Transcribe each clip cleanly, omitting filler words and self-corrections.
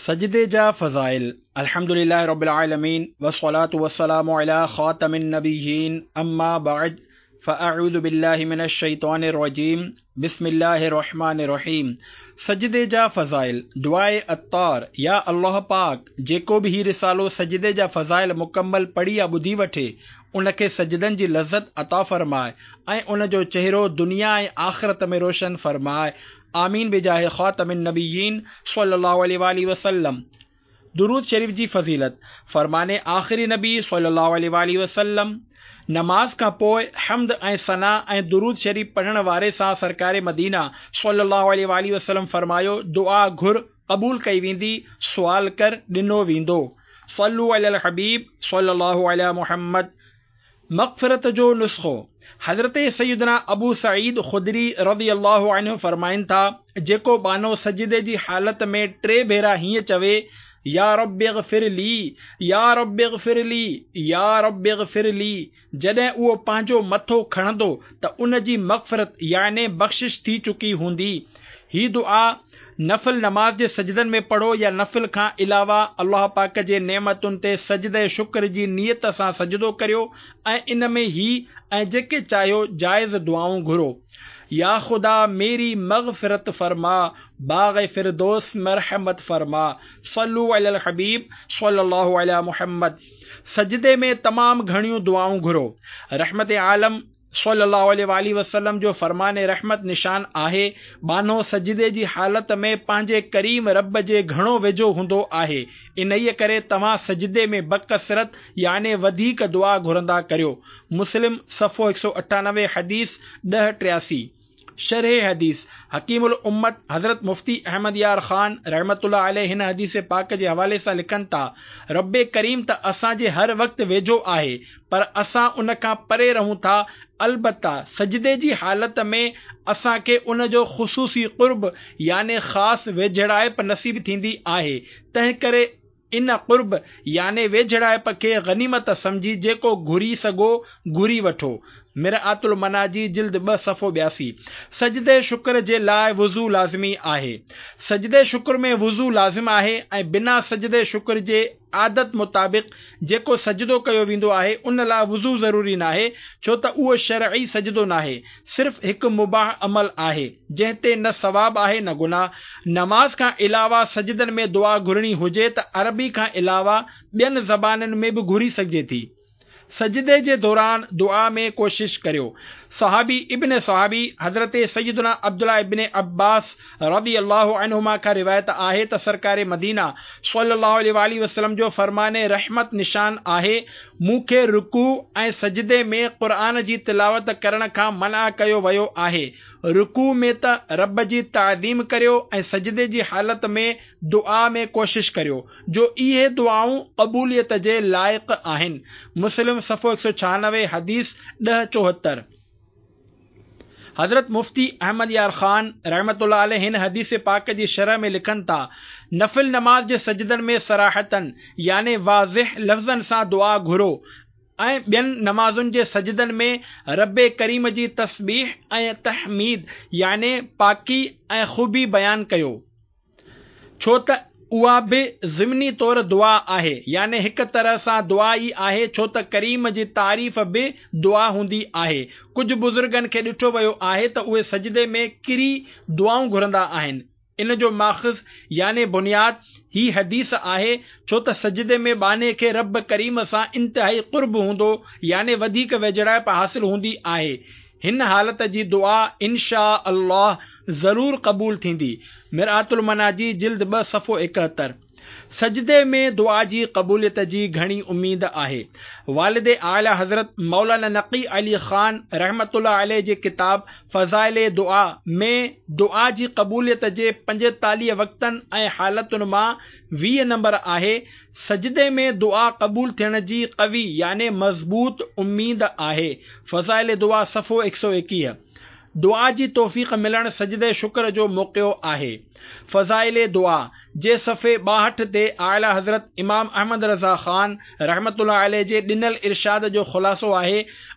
सजदे जा फ़ज़ाइल। अल्हम्दुलिल्लाहि रब्बिल आलमीन वस्सलातु वस्सलामु अला ख़ातमिन नबिय्यीन अम्मा बअद फ़अऊज़ु बिल्लाहि मिनश शैतानिर रजीम बिस्मिल्लाहिर रहमानिर रहीम। सजदे जा फ़ज़ाइल। दुआए अत्तार। या अल्लाह पाक जेको भी ही रिसालो सजदे जा फ़ज़ाइल मुकम्मल पढ़ी या ॿुधी वठे उनखे सजदनि जी लज़्ज़त अता फ़रमाए ऐं उन जो चेहरो दुनिया ऐं आख़िरत में रोशन फ़रमाए। आमीन बिजाहे ख़ातमिन नबिय्यीन सल्लल्लाहु अलैहि वसल्लम। दुरूद शरीफ जी फ़ज़ीलत। फ़रमाने आख़िरी नबी सल्लल्लाहु अलैहि वसल्लम नमाज का पोइ हम्द ऐं सना ऐं दुरूद शरीफ पढ़ण वारे सां सरकारे मदीना सल्लल्लाहु अलैहि वसल्लम फ़रमायो, दुआ घुर क़बूल कई वेंदी, सुवाल कर ॾिनो वेंदो। सल्लू अलल हबीब सल्लल्लाहु अला मुहम्मद। मग़फ़िरत जो नुस्ख़ो। हज़रत सैयदना अबू सईद ख़ुदरी रज़ियल्लाहु अन्हु फ़रमाइनि था, जेको बानो सजदे जी हालत में 3 भेरा हीअं चवे, या रब्बि ग़फ़िर ली, या रब्बि ग़फ़िर ली, या रब्बि ग़फ़िर ली, जॾहिं उहो पंहिंजो मथो खणंदो त उन जी मग़फ़िरत याने बख़्शिश थी चुकी हूंदी। ही दुआ नफ़िल नमाज जे सजदनि में पढ़ो या नफ़िल खां अलावा अल्लाह पाक जे नेमतुनि ते सजदे शुक्र जी नियत सां सजदो करियो ऐं इन में ही ऐं जेके चाहियो जायज़ दुआऊं घुरो। या खुदा मेरी मग़फ़िरत फरमा, बाग़ फ़िरदौस मरहमत फरमा। सल्लू अलल हबीब सल्लल्लाहु अला मुहम्मद। सजदे में तमाम घणियूं दुआऊं घुरो। रहमत आलम सल्लल्लाहु अलैहि वसल्लम जो फ़रमाने रहमत निशान आहे, बानो सजदे जी हालत में पंहिंजे करीम रब जे घणो वेझो हूंदो आहे। इन्हीअ करे तव्हां सजदे में बकसरत याने वधीक दुआ घुरंदा करियो। मुस्लिम सफ़ो 198 हदीस 1083। शरह हदीस। हकीमुल उम्मत हज़रत मुफ्ती अहमद यार ख़ान रहमतुल्लाह अलैहि हिन हदीस पाक जे हवाले सां लिखनि था, रब्बे करीम त असांजे हर वक़्तु वेझो आहे, पर असां उन खां परे रहूं था। अलबत्ता सजदे जी हालत में असांखे उन जो ख़ुसूसी क़ुर्ब याने ख़ासि वेझड़ाइप नसीब थींदी आहे। तंहिं करे इन क़ुर्ब याने वेझड़ाइप खे गनीमत समझी जेको घुरी सघो घुरी वठो। मिरआतुल मनाजी जिल्द 2 सफ़ो 82। सजदे शुक्र जे लाइ वुज़ू लाज़िमी आहे। सजदे शुक्र में वुज़ू लाज़िम आहे ऐं बिना सजदे शुक्र जे आदत मुताबिक़ जेको सजदो कयो वेंदो आहे उन लाइ वुज़ू ज़रूरी नाहे, छो त उहो शरई सजदो नाहे, सिर्फ़ हिकु मुबाह अमल आहे जंहिं ते न सवाब आहे न गुनाह। नमाज खां अलावा सजदनि में दुआ घुरणी हुजे त अरबी खां अलावा ॿियनि ज़बाननि में बि घुरी सघिजे थी। सजदे जे दौरान दुआ में कोशिश करियो। सहाबी इब्न सहाबी हज़रत सैयदना अब्दुल्लाह इब्न अब्बास रज़ियल्लाहु अन्हुमा का रिवायत आहे त सरकारे मदीना सल्लल्लाहु अलैहि वसल्लम जो फ़रमाने रहमत निशान आहे, मूंखे रुकू ऐं सजदे में क़ुरान जी तिलावत करण खां मना कयो वियो आहे। रुकू में त रब जी ताज़ीम करियो ऐं सजदे जी हालत में दुआ में कोशिश करियो, जो इहे दुआऊं क़बूलियत जे लाइक़ आहिनि। मुस्लिम सफ़ो 196 हदीस 1074। हज़रत मुफ्ती अहमद यार ख़ान रहमतुल्लाह अलैहि हिन हदीस पाक जी शरह में लिखनि था, नफ़िल नमाज जे सजदनि में सराहतन याने वाज़िह लफ़्ज़नि सां दुआ घुरो ऐं ॿियनि नमाज़ुनि जे सजदनि में रब्बे करीम जी तस्बीह ऐं तहमीद याने पाकी ऐं ख़ूबी बयान कयो, छो त उहा बि ज़िमनी तौर दुआ आहे, याने हिक तरह सां दुआ ई आहे, छो त करीम जी तारीफ़ बि दुआ हूंदी आहे। कुझु बुज़ुर्गनि खे ॾिठो वियो आहे त उहे सजदे में किरी दुआऊं घुरंदा आहिनि। इन जो माख़ज़ याने बुनियाद ही हदीस आहे, छो त सजदे में बाने खे रब करीम सां इंतहाई क़ुर्ब हूंदो याने वधीक वेझड़ाइप हासिल हूंदी आहे। हिन हालत जी दुआ इंशा अल्लाह ज़रूर क़बूल थींदी। मिरआतुल मनाजी जिल्द 2 सफ़ो 71। सजदे में दुआ जी क़बूलियत जी घणी उम्मीद आहे। वालिद आला हज़रत मौलाना नक़ी अली ख़ान रहमतुल्लाह अलैहि जे किताब फ़ज़ाइल दुआ में दुआ जी क़बूलियत जे 45 वक़्तनि ऐं हालतुनि मां 20 नंबर आहे। सजदे में दुआ क़बूल थियण जी क़वी याने मज़बूत उम्मीद आहे। फ़ज़ाइल दुआ सफ़ो 121। दुआ जी तौफ़ीक़ मिलण सजदे शुक्र जो मौक़ियो आहे। फ़ज़ाइल दुआ जे सफ़े 62 ते आला हज़रत इमाम अहमद रज़ा ख़ान रहमतुल्लाह अलैहि जे ॾिनल इरशाद जो ख़ुलासो आहे,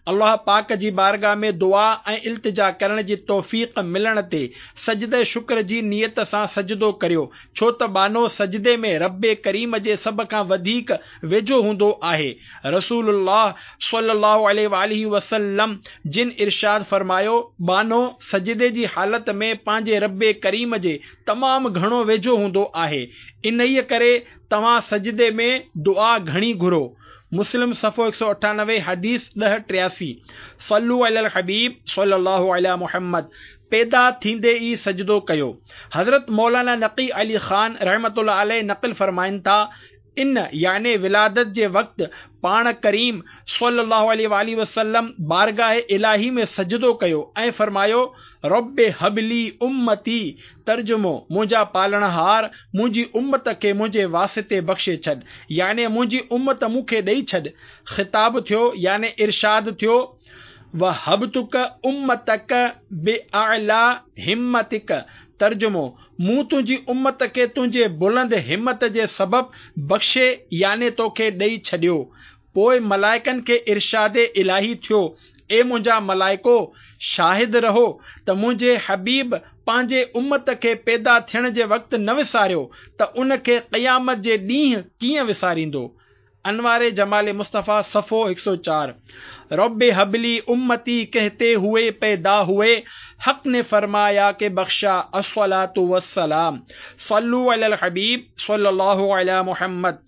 अल्लाह पाक जी बारगाह में दुआ ऐं इल्तिजा करण जी तौफ़ीक़ मिलण ते सजदे शुक्र जी नियत सां सजदो करियो, छो त बानो सजदे में रब्बे करीम जे सभ खां वधीक वेझो हूंदो आहे। रसूलुल्लाह सल्लल्लाहु अलैहि वसल्लम जिन इरशाद फरमायो, बानो सजदे जी हालत में पंहिंजे रब्बे करीम जे तमामु घणो वेझो हूंदो आहे। इन्हीअ करे तव्हां सजदे में दुआ घणी घुरो। मुस्लिम सफ़ो 198 हदीस 1083। सल्लू अलल हबीब सल्लल्लाहु अलैहि मुहम्मद। पैदा थींदे ई सजदो कयो। हज़रत मौलाना नक़ी अली ख़ान रहमतुल्लाह अलैह नक़ल फरमाइनि था, इन याने विलादत जे वक़्त पाण करीम सल्लल्लाहु अलैहि वसल्लम बारगाह इलाही में सजदो कयो ऐं फरमायो, रब्बे हबली उम्मती, तर्जुमो, मुंहिंजा पालणहार मुंहिंजी उम्मत खे मुंहिंजे वास्ते बख़्शे छॾ, याने मुंहिंजी उम्मत मूंखे ॾेई छॾ। ख़िताब थियो याने इरशाद थियो, वहबतुक उम्मतक बिअअला हिम्मतिक, तर्जुमो, मूं तुंहिंजी उम्मत खे तुंहिंजे बुलंद हिम्मत जे सबबु बख़्शे याने तोखे ॾेई छॾियो। पोइ मलाइकनि खे इरशादे इलाही थियो, ए मुंहिंजा मलाइको, शाहिद रहो त मुंहिंजे हबीब पंहिंजे उम्मत खे पैदा थियण जे वक़्तु न विसारियो त उन खे क़यामत जे ॾींहुं कीअं विसारींदो। अनवारे जमाले मुस्तफ़ा सफ़ो 104। रब्बे हबली उम्मती कहते हुए पैदा हुए, हक ने फरमाया के बख्शा अस्सलातु वस्सलाम। सल्लू अलल हबीब सल्लल्लाहु अलैहि मुहम्मद।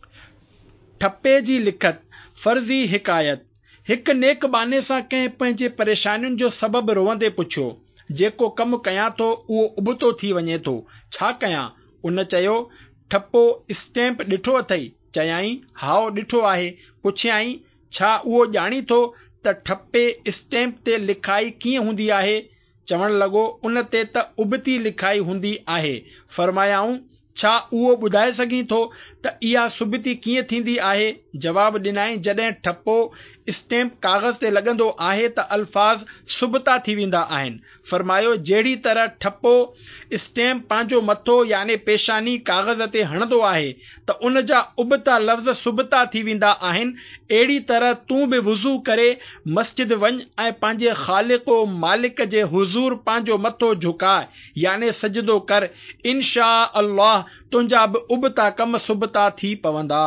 ठप्पे जी लिखत, फर्ज़ी हिकायत। हिकु नेक बाने सां कंहिं पंहिंजे परेशानियुनि जो सबबु रोवंदे पुछियो, जेको कमु कयां थो उहो उबतो थी वञे थो, छा कयां? उन चयो, ठप्पो स्टैम्प ॾिठो अथई? चयाईं, हाओ ॾिठो आहे। पुछियाईं, छा उहो ॼाणी थो त ठप्पे स्टैम्प ते लिखाई कीअं हूंदी आहे? चवण लॻो, उन ते त उबती लिखाई हूंदी आहे। फरमायाऊं, छा उहो ॿुधाए सघीं थो त इहा सुबती कीअं थींदी आहे? जवाब ॾिनई, जॾहिं ठप्पो स्टैम्प कागज़ ते लॻंदो आहे त अल्फाज़ सुबता थी वेंदा आहिनि। फरमायो, जहिड़ी तरह ठप्पो स्टैम्प पंहिंजो मथो याने पेशानी कागज़ ते हणंदो आहे त उन जा उबता लफ़्ज़ सुबता थी वेंदा आहिनि, अहिड़ी तरह तूं बि वुज़ू करे मस्जिद वञ ऐं पंहिंजे ख़ालिक़ो मालिक जे हुज़ूर पंहिंजो मथो झुकाए याने सजदो कर, इंशा अल्लाह तुंहिंजा बि उबता कम सुबता थी पवंदा।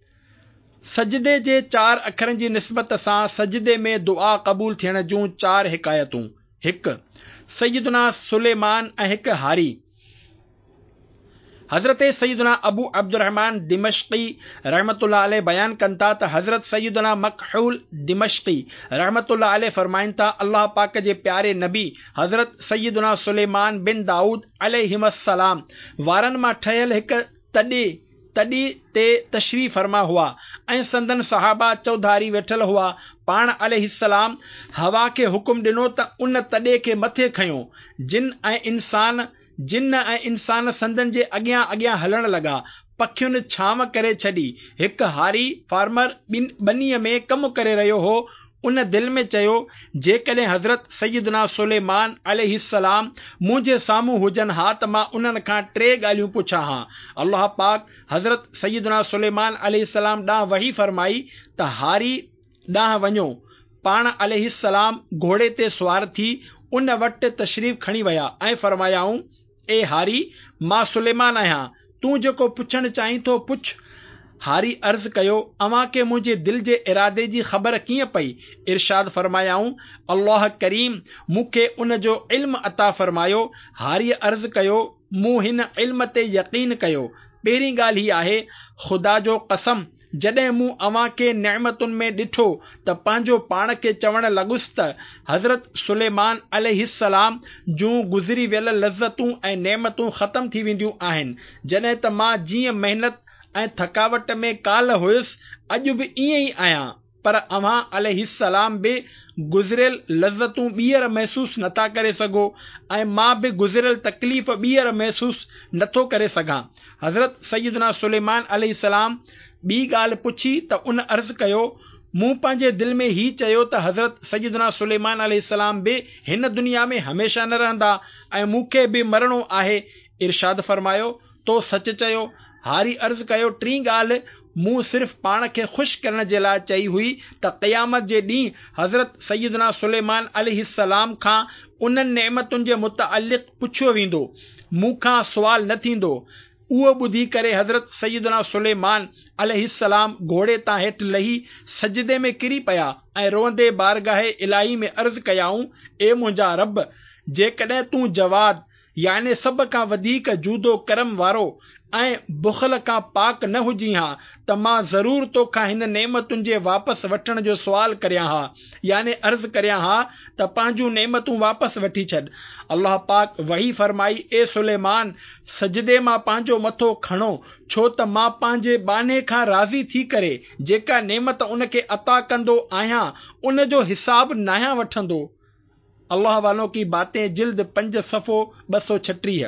सजदे जे 4 अखरनि जी निस्बत सां सजदे में दुआ क़बूल थियण जूं 4 हिकायतूं। 1. सैयदना सुलेमान ऐं हिकु हारी। हज़रत सैयदना अबू अब्दुर्रहमान दिमश्की रहमतुल्लाह अलैह बयान कनि था त हज़रत सैयदना मकहूल दिमश्की रहमतुल्लाह अलैह फरमाइनि था, अल्लाह पाक जे प्यारे नबी हज़रत सैयदना सुलेमान बिन दाऊद अलैहिस्सलाम वारनि मां ठहियल हिकु तॾी ते तशरीफ़ फरमा हुआ ऐं संदन सहाबा चौधारी वेठल हुआ। पाण अलैहिस्सलाम हवा खे हुकुम ॾिनो त उन तॾे खे मथे खयो। जिन ऐं इंसान संदन जे अॻियां अॻियां हलण लॻा। पखियुनि छांव करे छॾी। हिकु हारी फार्मर ॿनीअ में कमु करे रहियो हो। उन दिल में चयो, जेकॾहिं हज़रत सैयदना सुलेमान अलैहिस्सलाम मुंहिंजे साम्हूं हुजनि हा त मां उन्हनि खां 3 ॻाल्हियूं पुछां हा। अल्लाह पाक हज़रत सैयदना सुलेमान अलैहिस्सलाम ॾांहुं वही फरमाई त हारी ॾांहुं वञो। पाण अलैहिस्सलाम घोड़े ते सुवार थी उन वटि तशरीफ़ खणी विया ऐं फरमायाऊं, ए हारी, मां सुलेमान आहियां, तूं जेको पुछणु चाहीं थो पुछ। हारी अर्ज़ कयो, अव्हां खे मुंहिंजे दिल जे इरादे जी ख़बर कीअं पई? इरशाद फरमायाऊं, अल्लाह करीम मूंखे उन जो इल्म अता फरमायो। हारीअ अर्ज़ कयो, मूं हिन इल्म ते यकीन कयो। पहिरीं ॻाल्हि हीअ आहे, ख़ुदा जो कसम, जॾहिं मूं अव्हां खे नेमतुनि में ॾिठो त पंहिंजो पाण खे चवण लॻुसि त हज़रत सुलेमान अलैहिस्सलाम जूं गुज़री वियल लज़्ज़तूं ऐं नेमतूं ख़तम थी वेंदियूं आहिनि, जॾहिं त मां जीअं महिनत ऐं थकावट में काल हुयुसि, अॼु बि ईअं ई आहियां। पर अव्हां अलैहिस्सलाम बि गुज़रियल लज़्ज़तूं ॿीहर महसूस नथा करे सघो ऐं मां बि गुज़रियल तकलीफ़ ॿीहर महसूस नथो करे सघां। हज़रत सैयदना सुलेमान अलैहिस्सलाम ॿी ॻाल्हि पुछी त उन अर्ज़ कयो, मूं पंहिंजे दिल में ही चयो त हज़रत सैयदना सुलेमान अलैहिस्सलाम बि हिन दुनिया में हमेशा न रहंदा ऐं मूंखे बि मरणो आहे। इरशाद फरमायो, तो सच चयो। हारी अर्ज़ कयो, टीं ॻाल्हि मूं सिर्फ़ पाण खे ख़ुशि करण जे लाइ चई हुई त क़यामत जे ॾींहुं हज़रत सैयदना सुलेमान अलैहिस्सलाम खां उन्हनि नेमतुनि जे मुतअल्लिक़ पुछियो वेंदो, मूंखां सुवाल न थींदो। उहो ॿुधी करे हज़रत सैयदना सुलेमान अलैहिस्सलाम घोड़े तां हेठि लही सजदे में किरी पिया ऐं रोंदे बारगाह इलाही में अर्ज़ कयाऊं, ए मुंहिंजा रब, जेकॾहिं तूं जवाद याने सभ खां वधीक जूदो करम वारो ऐं बुख़ल खां पाक न हुजी हा त मां ज़रूर तोखां हिन नेमतुनि जे वापसि वठण जो सुवाल करियां हा, याने अर्ज़ करियां हा त पंहिंजूं नेमतूं वापसि वठी छॾ। अल्लाह पाक वही फरमाई, ए सुलेमान, सजदे मां पंहिंजो मथो खणो, छो त मां पंहिंजे बाने खां राज़ी थी करे जेका नेमत उन खे अता कंदो आहियां उन जो हिसाब नाहियां वठंदो। अल्लाह वालों की बातें, जिल्द 5 सफ़ो 236।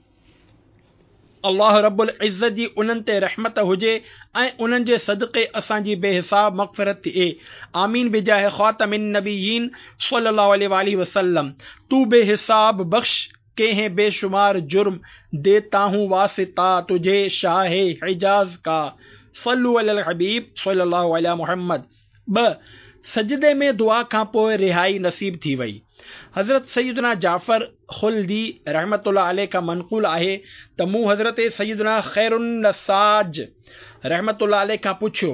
अल्लाह रब्बुल इज़्ज़त जी उन्हनि ते रहमत हुजे ऐं उन्हनि जे सदक़े असांजी बेहिसाब मग़फ़िरत थिए। आमीन बिजाह ख़ातमिन नबिय्यीन सल्लल्लाहु अलैहि वसल्लम। तू बेहिसाब बख्श के हैं बेशुमार जुर्म, देता हूँ वासिता तुझे शाहे हिजाज का। सल्लु अलल हबीब सल्लल्लाहु अलैहि मुहम्मद। 2 सजदे में दुआ खां पोइ रिहाई नसीब थी वई। हज़रत सैयदना जाफ़र खुल्दी रहमतुल्लाह अलैह का मनक़ूल आहे त मूं हज़रत सैयदना खैरुन नसाज रहमतुल्लाह अलैह खां पुछियो,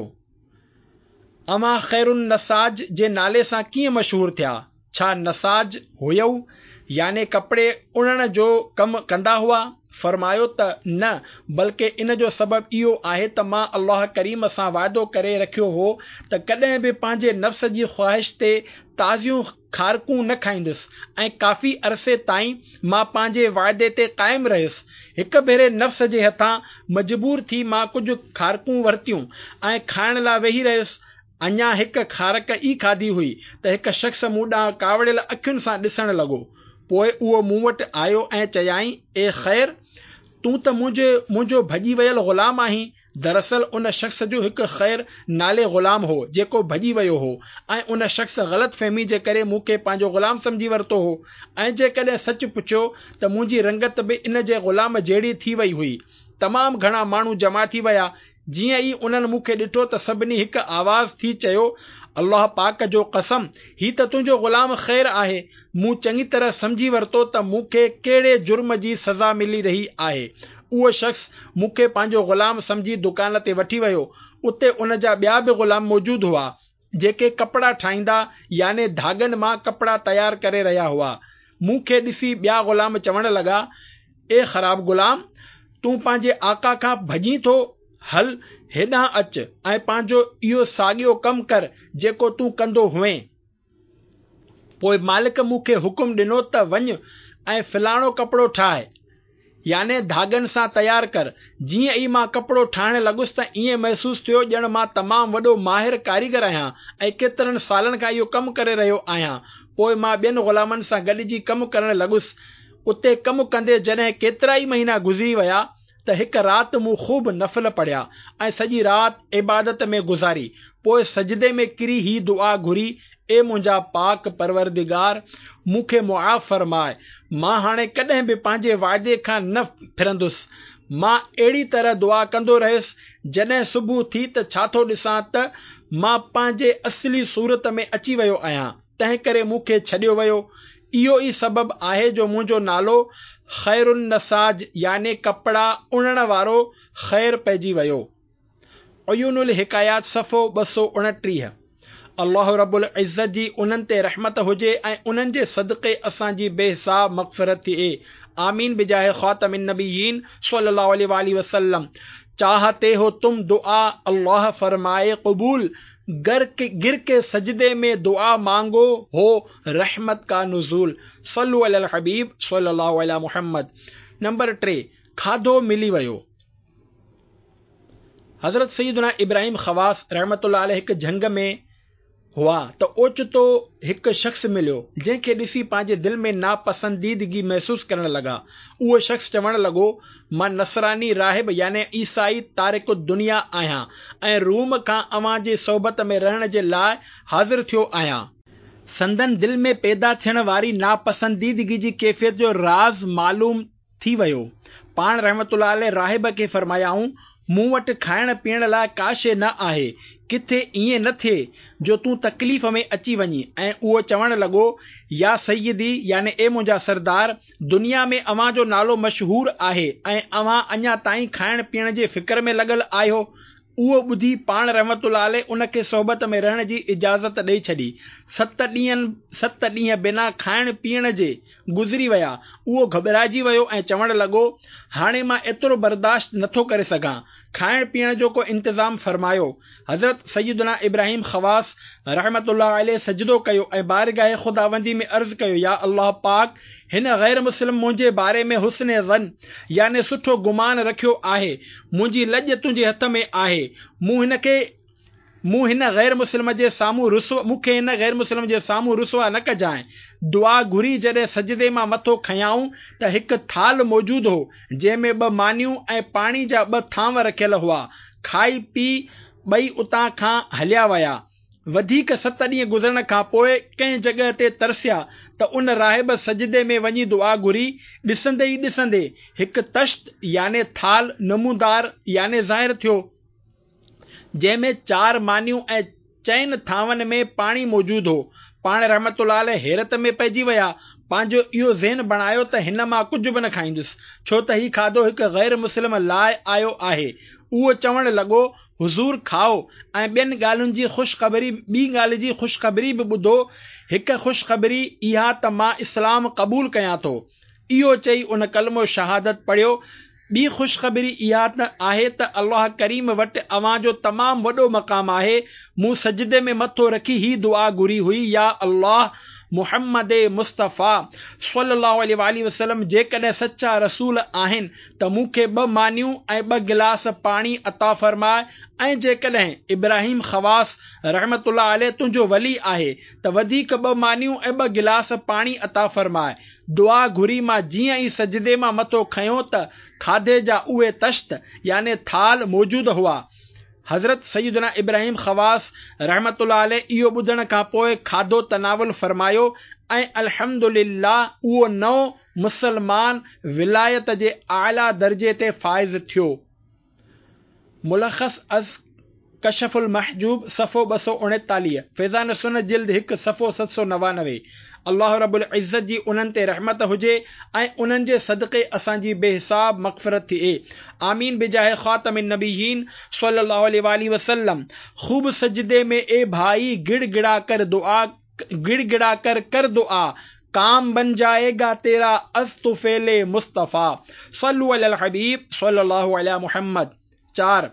अमा खैरुन नसाज जे नाले सां कीअं मशहूर थिया? छा नसाज हुयऊ याने कपड़े उणण जो कम कंदा हुआ? फरमायो त न, बल्कि इन जो सबब इहो आहे त मां अल्लाह करीम सां वाइदो करे रखियो हो त कॾहिं बि पंहिंजे नफ़्स जी ख़्वाहिश ते ताज़ियूं खारकूं न खाईंदुसि ऐं काफ़ी अरसे ताईं मां पंहिंजे वाइदे ते क़ाइम रहियुसि। हिक भेरे नफ़्स जे हथां मजबूर थी मां कुझु खारकूं वरतियूं ऐं खाइण लाइ वेही रहियुसि। अञा हिक खारक ई खाधी हुई त हिक शख़्स मूं ॾांहुं कावड़ियल अखियुनि सां ॾिसण लॻो। पोइ उहो मूं वटि आयो ऐं चयाईं, ए ख़ैर, तूं त मुंहिंजो भॼी वियल ग़ुलाम आहीं। दरअसल उन शख़्स जो हिकु ख़ैर नाले ग़ुलाम हो जेको भॼी वियो हो ऐं उन शख़्स ग़लत फ़हमी जे करे मूंखे पंहिंजो ग़ुलाम सम्झी वरितो हो ऐं जेकॾहिं सच पुछियो त मुंहिंजी रंगत बि इन जे ग़ुलाम जहिड़ी थी वई हुई। तमामु घणा माण्हू जमा थी विया। जीअं ई उन्हनि मूंखे ॾिठो त सभिनी हिकु आवाज़ थी चयो, अल्लाह पाक जो कसम, ही त तुंहिंजो ग़ुलाम ख़ैर आहे। मूं चङी तरह सम्झी वरितो त मूंखे कहिड़े जुर्म जी सज़ा मिली रही आहे। उहो शख़्स मूंखे पंहिंजो ग़ुलाम सम्झी दुकान ते वठी वियो। उते उन जा ॿिया बि ग़ुलाम मौजूद हुआ जेके कपड़ा ठाहींदा याने धागनि मां कपड़ा तयार करे रहिया हुआ। मूंखे ॾिसी ॿिया ग़ुलाम चवण लॻा, ए ख़राब ग़ुलाम, तूं पंहिंजे आका खां भॼी थो? हल हेॾां अच ऐं पंहिंजो इहो साॻियो कमु कर जेको तूं कंदो हुएं। पोइ मालिक मूंखे हुकुम ॾिनो त वञ ऐं फलाणो कपिड़ो ठाहे याने धागनि सां तयार कर। जीअं ई मां कपिड़ो ठाहिण लॻुसि त ईअं महसूस थियो ॼण मां तमामु वॾो माहिर कारीगर आहियां ऐं केतिरनि सालनि खां इहो कमु करे रहियो आहियां। पोइ मां ॿियनि ग़ुलामनि सां गॾिजी कमु करण लॻुसि। उते कमु कंदे जॾहिं केतिरा ई महीना गुज़री विया त हिकु राति मूं ख़ूब नफ़ल पढ़िया ऐं सॼी राति इबादत में गुज़ारी। पोइ सजदे में किरी ही दुआ घुरी, ए मुंहिंजा पाक परवरदिगार, मूंखे मुआफ़ फरमाए। मां हाणे कॾहिं बि पंहिंजे वाइदे खां न फिरंदुसि। मां अहिड़ी तरह दुआ कंदो रहियुसि। जॾहिं सुबुह थी त छा थो ॾिसां त मां पंहिंजे असली सूरत में अची वियो आहियां। तंहिं करे मूंखे छॾियो वियो। इहो ई सबब आहे जो मुंहिंजो नालो खैरुन नसाज याने कपड़ा उणण वारो ख़ैर पइजी वियो। उयूनुल हिकायात सफ़ो 229। अल्लाह रब्बुल इज़्ज़त जी उन्हनि ते रहमत हुजे ऐं उन्हनि जे सदक़े असांजी बेहिसाब मग़फ़िरत थिए। आमीन बिजाह ख़ातमिन नबिय्यीन सल्लल्लाहु अलैहि वसल्लम। चाहते हो तुम दुआ, अल्लाह फरमाए कबूल, गिर के सजदे में दुआ मांगो, हो रहमत का नुज़ूल। सल्लु अलल हबीब सल्लल्लाहु अलैहि मुहम्मद। नंबर 3, खाधो मिली वियो। हज़रत सैयदना इब्राहिम ख़वास रहमतुल्लाह अलैह हिकु झंग में हुआ त ओचितो हिकु शख़्स मिलियो जंहिंखे ॾिसी पंहिंजे दिलि में नापसंदीदगी महसूस करण लॻा। उहो शख़्स चवण लॻो, मां नसरानी राहिब याने ईसाई तारिक दुनिया आहियां ऐं रूम खां अव्हां जे सोबत में रहण जे लाइ हाज़िर थियो आहियां। संदन दिलि में पैदा थियण वारी नापसंदीदगी जी कैफ़ियत जो राज़ मालूम थी वियो। पाण रहमतुल्लाह अलैह राहिब खे फरमायाऊं, मूं वटि खाइण पीअण लाइ का शइ न आहे, किथे ईअं न थिए जो तूं तकलीफ़ में अची वञी। ऐं उहो चवण लॻो, या सैयदी याने ए मुंहिंजा सरदार, दुनिया में अव्हां जो नालो मशहूर आहे ऐं अव्हां अञा ताईं खाइण पीअण जे फिक्र में लॻल आहियो। उहो ॿुधी पाण रहमतुल्लाह अलैह उन खे सोबत में रहण जी इजाज़त ॾेई छॾी। 7 ॾींहं बिना खाइण पीअण जे गुज़री विया। उहो घबराइजी वियो ऐं चवण लॻो, हाणे मां एतिरो बर्दाश्त नथो करे सघां, खाइण पीअण जो को इंतज़ाम फरमायो। हज़रत सैयदना इब्राहिम ख़वास रहमतुल्लाह अलैह सजदो कयो ऐं बारगाह खुदावंदी में अर्ज़ कयो, या अल्लाह पाक, हिन गैर मुस्लिम मुंहिंजे बारे में हुस्न ज़न याने सुठो गुमान रखियो आहे। मुंहिंजी लॼ तुंहिंजे हथ में आहे। मूंखे हिन गैर मुस्लिम जे साम्हूं रुसवा न कजांइ। दुआ घुरी जॾहिं सजदे मां मथो खयाऊं त हिकु थाल मौजूद हो, जंहिंमें 2 मानियूं ऐं पाणी जा 2 थांव रखियल हुआ। खाई पी ॿई उतां खां हलिया विया। वधीक 7 ॾींहं गुज़रण खां पोइ कंहिं जॻह ते तरसिया त उन राहिब सजदे में वञी दुआ घुरी। ॾिसंदे ई ॾिसंदे हिकु तश्त याने थाल नमूदार याने ज़ाहिर थियो, जंहिंमें 4 मानियूं ऐं 4 थांवनि में पाणी मौजूद हो। पाण रहमतुल्लाह अलैह हैरत में पइजी विया। पंहिंजो इहो ज़हन बणायो त हिन मां कुझु बि न खाईंदुसि, छो त ही खाधो हिकु गैर मुस्लिम लाइ आयो आहे। उहो चवण लॻो, हुज़ूर खाओ ऐं ॿी ॻाल्हि जी ख़ुशख़बरी बि ॿुधो। हिकु ख़ुशख़बरी इहा त मां इस्लाम क़बूल कयां थो। इहो चई उन कलमो शहादत पढ़ियो। ॿी ख़ुशख़बरी इहा त आहे त अल्लाह करीम वटि अव्हां जो तमामु वॾो मक़ाम आहे। मूं सजदे में मथो रखी ही दुआ घुरी हुई, या अल्लाह, मुहम्मद मुस्तफ़ा सल्लल्लाहु अलैहि वसल्लम जेकॾहिं सच्चा रसूल आहिनि त मूंखे 2 मानियूं ऐं 2 गिलास पाणी अता फरमाए, ऐं जेकॾहिं इब्राहिम ख़वास रहमतुल्लाह अलैह तुंहिंजो वली आहे त वधीक 2 मानियूं ऐं 2 गिलास पाणी अता फरमाए। दुआ घुरी मां जीअं ई सजदे मां मथो खयो त खाधे जा उहे तश्त याने थाल मौजूद हुआ। हज़रत सैयदना इब्राहिम ख़वास रहमतुल्लाह अलैह इहो ॿुधण खां पोइ खाधो तनावुल फरमायो ऐं अल्हम्दुलिल्लाह उहो नओं मुसलमान विलायत जे आला दर्जे ते फ़ाइज़ थियो। मुलख़स अज़ कशफुल महजूब सफ़ो 239, फैज़ान सुन्नत जिल्द 1 सफ़ो 799। अल्लाह रब्बुल इज़्ज़त जी उन्हनि ते रहमत हुजे ऐं उन्हनि जे सदक़े असांजी बेहिसाब मग़फ़िरत थिए। आमीन बिजाह ख़ातमिन नबीयीन सल्लल्लाहु अलैहि वसल्लम। खूब सजदे में ए भाई गिड़गिड़ा कर दुआ, काम बन जाएगा तेरा अस्तुफेले मुस्तफ़ा। सल्लु अलल हबीब सल्लल्लाहु अलैहि मुहम्मद। 4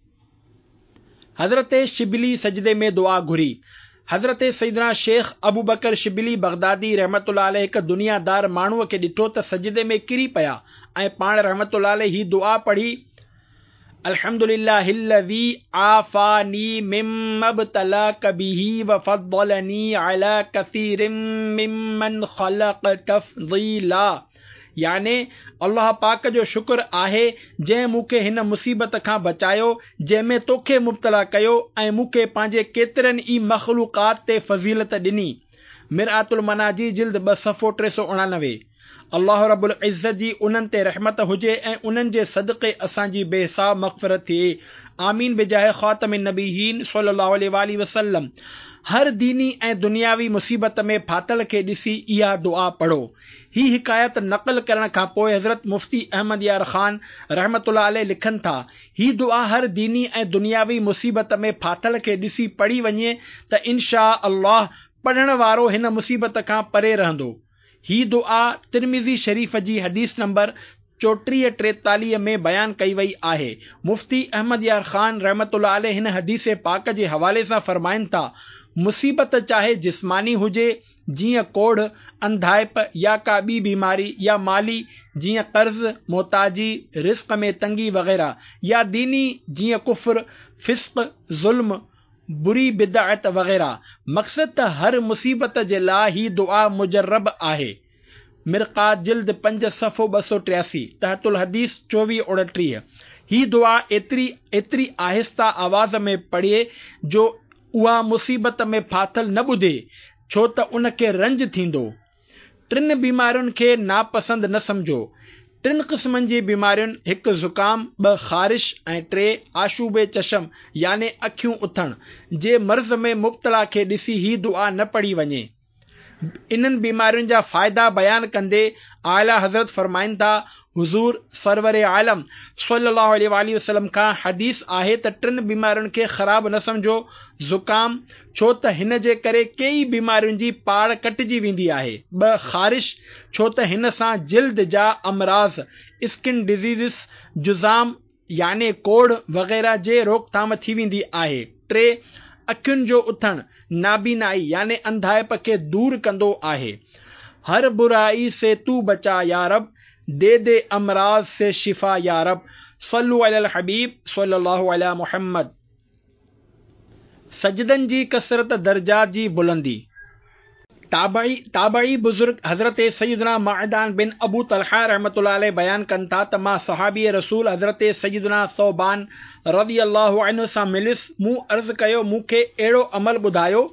हज़रत शिबली सजदे में दुआ घुरी। हज़रत सैयदना शेख अबू बकर शिबली बगदादी रहमतुल्लाह अलैह हिकु दुनियादार माण्हूअ खे ॾिठो त सजदे में किरी पिया ऐं पाण रहमतुल्लाह अलैह ही दुआ पढ़ी, अल्हम्दुलिल्लाहिल्लज़ी आफ़ानी मिम्मा इब्तलाक बिही व फ़द्दलनी अला कसीरिम मिम्मन ख़लक़ तफ़ज़ीला। याने अल्लाह पाक जो शुक्र आहे जंहिं मूंखे हिन मुसीबत खां बचायो जंहिंमें तोखे मुब्तला कयो ऐं मूंखे पंहिंजे केतिरनि ई मख़लूक़ात ते फ़ज़ीलत ॾिनी। मिरआतुल मनाजी जिल्द 2 सफ़ो 389। अल्लाह रब्बुल इज़्ज़त जी उन्हनि ते रहमत हुजे ऐं उन्हनि जे सदक़े असांजी बेहिसाब मग़फ़िरत थिए। आमीन बिजाह ख़ातमिन नबीयीन सल्लल्लाहु अलैहि वसल्लम। हर दीनी ऐं दुनियावी मुसीबत में फाथल खे ॾिसी इहा दुआ पढ़ो। ही हिकायत नक़ल करण खां पोइ हज़रत मुफ्ती अहमद यार ख़ान रहमतुल्लाह अलैह लिखनि था, ही दुआ हर दीनी ऐं दुनियावी मुसीबत में फाथल खे ॾिसी पढ़ी वञे त इंशा अल्लाह पढ़ण वारो हिन मुसीबत खां परे रहंदो। ही दुआ तिरमिज़ी शरीफ़ जी हदीस नंबर 3443 में बयान कई वई आहे। मुफ्ती अहमद यार ख़ान रहमतुल्लाह अलैह हिन हदीस पाक जे हवाले सां फरमाइनि था, मुसीबत चाहे जिस्मानी हुजे जीअं कोढ़, अंधाइप या का ॿी बीमारी, या माली जीअं कर्ज़, मोहताजी, रिज़्क़ में तंगी वग़ैरह, या दीनी जीअं कुफ्र, फिस्क़, ज़ुल्म, बुरी बिदअत वग़ैरह। मक़सद त हर मुसीबत जे लाइ ही दुआ मुजर्रब आहे। मिरक़ात जिल्द 5 सफ़ो 283, तहतुल हदीस 2439। ही दुआ एतरी आहिस्ता आवाज़ में पढ़े जो उहा मुसीबत में फाथल न ॿुधे, छो त उन खे रंज थींदो। 3 बीमारियुनि खे नापसंद न समझो। टिनि क़िस्मनि जी बीमारियुनि, 1 ज़ुकाम, 2 ख़ारिश ऐं 3 आशूबे चशम याने अखियूं उथण जे मर्ज़ में मुब्तला खे ॾिसी ही दुआ न पढ़ी वञे। इन्हनि बीमारियुनि जा फ़ाइदा बयान कंदे आला हज़रत फरमाइनि था, हुज़ूर सरवर आलम सल्लल्लाहु अलैहि वसल्लम खां हदीस आहे त 3 बीमारियुनि खे ख़राब न समझो। ज़ुकाम, छो त हिन जे करे कई बीमारियुनि जी पाड़ कटिजी वेंदी आहे। 2 ख़ारिश, छो त हिन सां जिल्द जा अमराज़, स्किन डिज़ीज़िस, जुज़ाम याने कोढ़ वग़ैरह जे रोकथाम थी वेंदी आहे। 3 अखियुनि जो उथण, नाबीनाई याने अंधाइप खे दूर कंदो आहे। हर बुराई से तू बचा या रब, दे अमराज से शिफा या रब, सल्लु अलल हबीब सल्लल्लाहु अला मुहम्मद। सजदन जी कसरत, दर्जात जी बुलंदी। ताबई बुजुर्ग हजरत सैयदना माअदान बिन अबू तलहा रहमतुल्लाह अलैह बयान कनि था त मां सहाबी रसूल हजरत सैयदना सौबान रज़ियल्लाहु अन्हु सां मिलियुसि। मूं अर्ज़ कयो, मूंखे अहिड़ो अमल ॿुधायो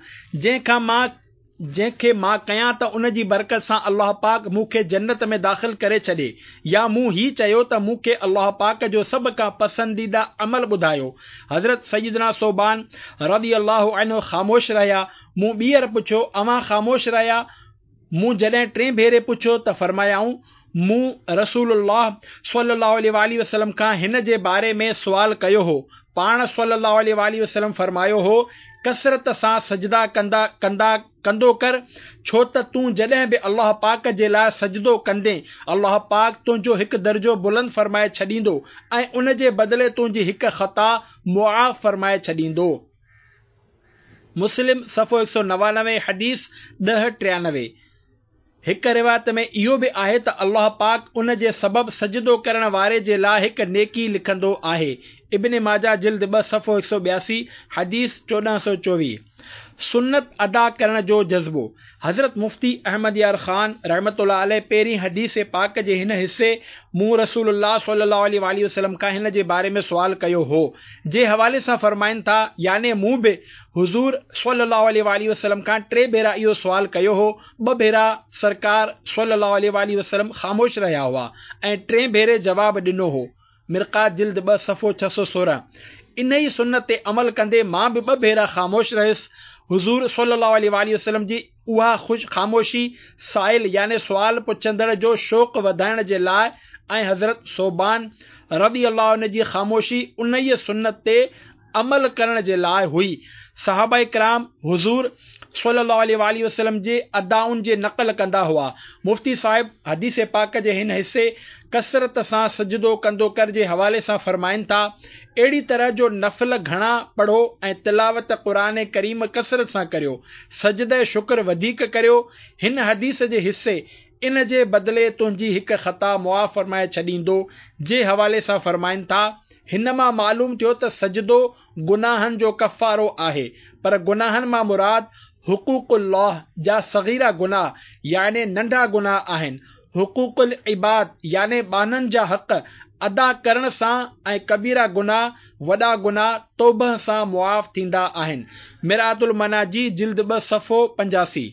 जंहिंखे मां कयां त उन जी बरकत सां अल्लाह पाक मूंखे जन्नत में दाख़िल करे छॾे, या मूं ही चयो त मूंखे अल्लाह पाक जो सभ खां पसंदीदा अमल ॿुधायो। हज़रत सैयदना सोबान रज़ियल्लाहु अन्हु ख़ामोश रहिया। मूं ॿीहर पुछियो, अवां ख़ामोश रहिया? मूं जॾहिं 3 भेरे पुछियो त फरमायाऊं, मूं रसूलुल्लाह सल्लल्लाहु अलैहि वसल्लम खां हिन जे बारे में सुवाल कयो हो। पाण सल्लल्लाहु अलैहि वसल्लम फरमायो हो, कसरत सां सजदा कंदो कर, छो त तूं जॾहिं बि अल्लाह पाक जे लाइ सजदो कंदे, अल्लाह पाक तुंहिंजो हिकु दर्जो बुलंद फरमाए छॾींदो ऐं उन जे बदिले तुंहिंजी हिकु ख़ता मुआफ़ फरमाए छॾींदो। मुस्लिम सफ़ो 199 हदीस 1093। हिक रिवायत में इहो बि आहे त अल्लाह पाक उन जे सबब सजदो करण वारे जे लाइ हिकु नेकी लिखंदो आहे। इब्न माजा जिल्द 2 सफ़ो 182 हदीस 1424। सुन्नत अदा करण जो जज़्बो। हज़रत मुफ्ती अहमद यार ख़ान रहमतुल्लाह अलैह पहिरीं हदीस पाक जे हिन हिस्से मूं रसूलुल्लाह सल्लल्लाहु अलैहि वसल्लम खां हिन जे बारे में सुवाल कयो हो, जे हवाले सां फरमाइनि था, याने मूं बि हुज़ूर सल्लल्लाहु अलैहि वसल्लम खां 3 भेरा इहो सुवाल कयो हो। 2 भेरा सरकार सल्लल्लाहु अलैहि वसल्लम ख़ामोश रहिया हुआ ऐं 3 भेरे जवाब ॾिनो हो। मिरकात जिल्द 2 सफ़ो 616। इन ई सुन्नत ते अमल कंदे मां बि 2 भेरा ख़ामोश रहियुसि। हुज़ूर सल्लल्लाहु अलैहि वसल्लम जी उहा ख़ुश ख़ामोशी साइल याने सुवाल पुछंदड़ जो शौक़ वधाइण जे लाइ ऐं हज़रत सोबान रज़ियल्लाहु अन्हु जी ख़ामोशी उन ई सुन्नत ते अमल करण जे लाइ हुई। सहाबाए किराम हुज़ूर सल्लल्लाहु अलैहि वसल्लम जे अदाउनि जे नक़ल कंदा हुआ। मुफ्ती साहिब हदीस पाक जे हिन हिस्से कसरत सां सजदो कंदो कर जे हवाले सां फरमाइनि था, अहिड़ी तरह जो नफ़िल घणा पढ़ो ऐं तिलावत क़ुरान करीम कसरत सां करियो, सजदे शुक्र वधीक करियो। हिन हदीस जे हिस्से इन जे बदिले तुंहिंजी हिकु ख़ता मुआफ़ फरमाए छॾींदो जे हवाले सां फरमाइनि था, हिन मां मालूम थियो त सजदो गुनाहनि जो कफ़ारो आहे, पर गुनाहनि मां मुराद हुकूकुल्लाह जा सगीरा गुनाह याने नंढा गुनाह आहिनि। हुकूकुल इबाद याने बाननि जा हक़ अदा करण सां ऐं कबीरा गुनाह वॾा गुनाह तौबह सां मुआफ़ थींदा आहिनि। मिरातुल मनाजी जिल्द 2 सफ़ो 85।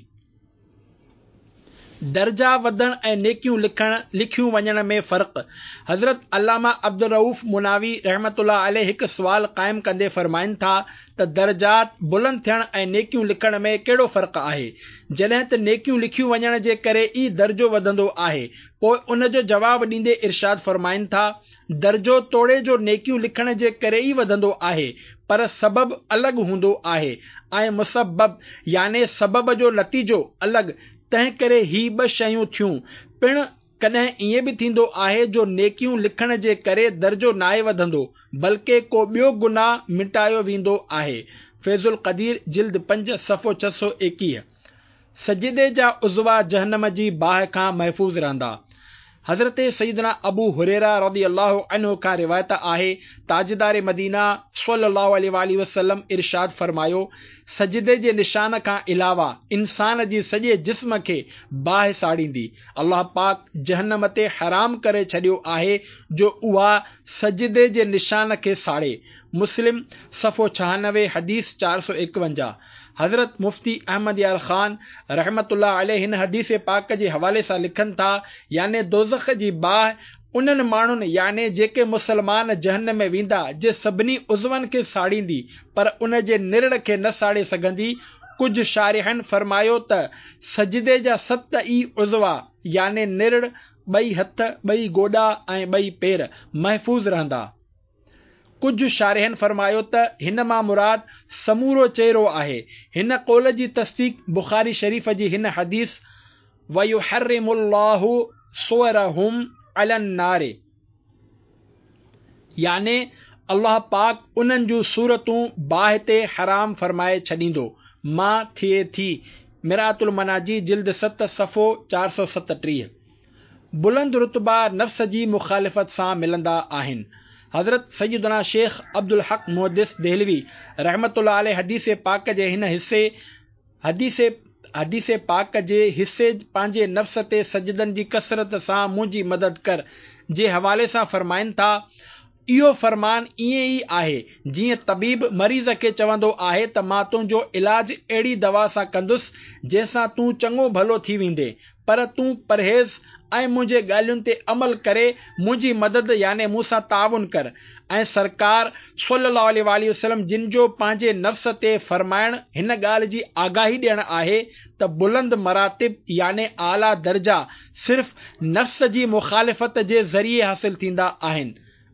दर्जा वधण ऐं नेकियूं लिखियूं वञण में फ़र्क़। हज़रत अल्लामा अब्दुल रऊफ़ मुनावी रहमतुल्लाह अलैह हिकु सुवाल क़ाइमु कंदे फरमाइनि था त दर्जात बुलंद थियण ऐं नेकियूं लिखण में कहिड़ो फ़र्क़ु आहे। जॾहिं त नेकियूं लिखियूं वञण जे करे ई दर्जो वधंदो आहे, पोइ उन जो जवाबु ॾींदे इरशाद फरमाइनि था, दर्जो तोड़े जो नेकियूं लिखण जे करे ई वधंदो आहे, पर सबबु अलॻि हूंदो आहे ऐं मुसबब याने सबब जो नतीजो अलॻि। तंहिं करे ही 2 शयूं थियूं। पिण कॾहिं ईअं बि थींदो आहे जो नेकियूं लिखण जे करे दर्जो नाहे वधंदो, बल्कि को ॿियो गुनाह मिटायो वेंदो आहे। फैज़ुल क़दीर जिल्द 5 सफ़ो 621। सजदे जा उज़वा जहन्नम जी बाहि खां महफ़ूज़ रहंदा। हज़रत सैयदना अबू हुरैरा रज़ियल्लाहु अन्हु खां रिवायत आहे, ताजदार मदीना सल्लल्लाहु अलैहि वसल्लम इरशाद फरमायो, सजदे जे निशान खां अलावा इंसान जी सॼे जिस्म खे बाहि साड़ींदी। अल्लाह पाक जहन्नम ते हराम करे छॾियो आहे जो उहा सजदे जे निशान खे साड़े। मुस्लिम सफ़ो 96 हदीस 451। हज़रत मुफ्ती अहमद यार ख़ान रहमतुल्लाह अलैह हिन हदीस पाक जे हवाले सां लिखनि था, याने दोज़ख जी बाहि उन्हनि माण्हुनि याने जेके मुसलमान जहन्नम में वेंदा जे सभिनी उज़वनि खे साड़ींदी पर उन जे निरड़ खे न साड़े सघंदी। कुझु शारिहनि फरमायो त सजदे जा 7 ई उज़वा याने निरड़, 2 हथ, 2 गोॾा ऐं 2 पेर महफ़ूज़ रहंदा। कुझु शारिहनि फरमायो त हिन मां मुराद समूरो चेहरो आहे। हिन कौल जी तस्दीक बुखारी शरीफ़ जी हिन हदीस वयुहर्रिमुल्लाहु सुवरहुम अलन नारे याने अल्लाह पाक उन्हनि जूं सूरतूं बाहि ते हराम फरमाए छॾींदो मां थिए थी। मिरातुल मनाजी जिल्द 7 सफ़ो 437। बुलंद रुतबा नफ्स जी मुखालिफ़त सां मिलंदा आहिनि। हज़रत सैयदना शेख अब्दुल हक मुहद्दिस देहलवी रहमतुल्लाह अलैह हदीस पाक जे हिन हिस्से हदीस पाक जे हिस्से पंहिंजे नफ्स ते सजदनि जी कसरत सां मुंहिंजी मदद कर जे हवाले सां फरमाइनि था, इहो फरमान ईअं ई आहे जीअं तबीब मरीज़ खे चवंदो आहे त मां तुंहिंजो इलाज अहिड़ी दवा सां कंदुसि जंहिंसां तूं चङो भलो थी वेंदे, पर तूं परहेज़ ऐं मुंहिंजे ॻाल्हियुनि ते अमल करे मुंहिंजी मदद याने मूंसां ताउन कर। ऐं सरकार सल्लल्लाहु अलैहि वसल्लम जिन जो पंहिंजे नफ्स ते फरमाइण हिन ॻाल्हि जी आगाही ॾियण आहे त बुलंद मरातिब याने आला दर्जा सिर्फ़ नफ्स जी मुखालिफ़त जे ज़रिए हासिल थींदा आहिनि।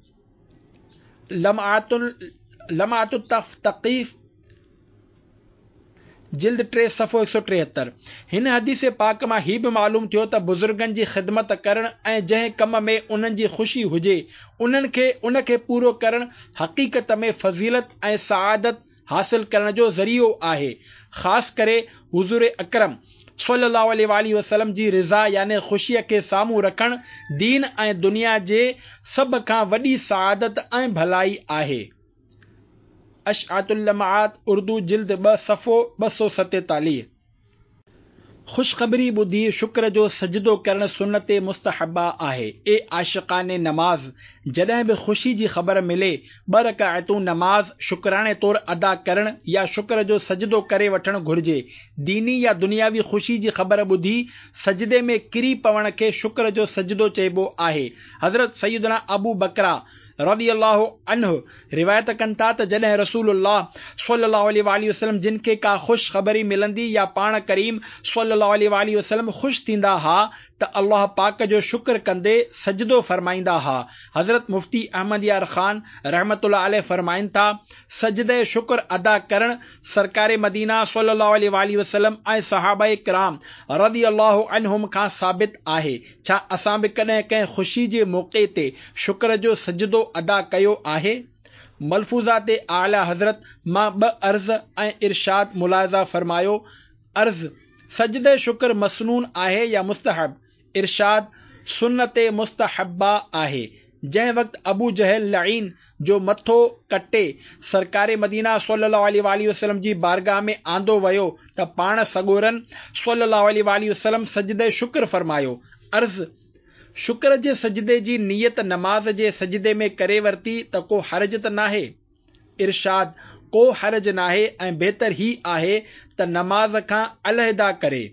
लमाअतु तफ़क़ीफ़ जिल्द 3 सफ़ो 173। हिन हदीस पाक मां ही बि मालूम थियो त बुज़ुर्गनि जी ख़िदमत करण ऐं जंहिं कम में उन्हनि जी ख़ुशी हुजे उन खे पूरो करण हक़ीक़त में फ़ज़ीलत ऐं सआदत हासिल करण जो ज़रियो आहे। ख़ासि करे हुज़ूर अकरम सल्लल्लाहु अलैहि वसल्लम जी रिज़ा याने ख़ुशीअ खे साम्हूं रखण दीन ऐं दुनिया जे सभ खां वॾी सआदत ऐं भलाई आहे। अशआतुल लमआत उर्दू जिल्द 2 सफ़ो 247। ख़ुशख़बरी ॿुधी शुक्र जो सजदो करण सुन्नत मुस्तहबा आहे। ए आशिक़ाने नमाज़, जॾहिं बि ख़ुशी जी ख़बर मिले 2 रकाअतूं नमाज़ शुक्राने तौर अदा करण या शुक्र जो सजदो करे वठण घुर्जे। दीनी या दुनियावी ख़ुशी जी ख़बर ॿुधी सजदे में किरी पवण खे शुक्र जो सजदो चइबो आहे। हज़रत सैयदना अबू बकरा रज़ियल्लाहु अन्हु रिवायत कनि था त जॾहिं रसूलुल्लाह सल्लल्लाहु अलैहि वसल्लम जिन खे का ख़ुश ख़बरी मिलंदी या पाण करीम सल्लल्लाहु अलैहि वसल्लम ख़ुशि थींदा हा त अल्लाह पाक जो शुक्र कंदे सजदो फरमाईंदा हा। हज़रत मुफ्ती अहमद यार ख़ान रहमतुल्लाह अलैह फरमाइनि था, सजदे शुक्र अदा करण सरकार मदीना सल्लल्लाहु अलैहि वसल्लम ऐं सहाबाए किराम रज़ियल्लाहु अन्हुम खां साबित आहे। छा असां बि कॾहिं कंहिं ख़ुशी जे मौक़े ते शुक्र जो सजदो अदा कयो आहे? मलफूज़ात आला हज़रत मां 2 अर्ज़ ऐं इरशाद मुलाज़ा फरमायो। अर्ज़, सजदे शुक्र मसनून आहे या मुस्तहब? इरशाद, सुन्नत मुस्तहबा आहे। जंहिं वक़्तु अबू जहल लईन जो मथो कटे सरकार मदीना सल्लल्लाहु अलैहि वसल्लम जी बारगाह में आंदो वियो त पाण सगोरन सल्लल्लाहु अलैहि वसल्लम सजदे शुक्र फरमायो। अर्ज़, शुक्र जे सजदे जी नियत नमाज जे सजदे में करे वरिती त को हर्ज त नाहे? इरशाद, को हर्ज नाहे ऐं बहितर ही आहे त नमाज खां अलहदा करे।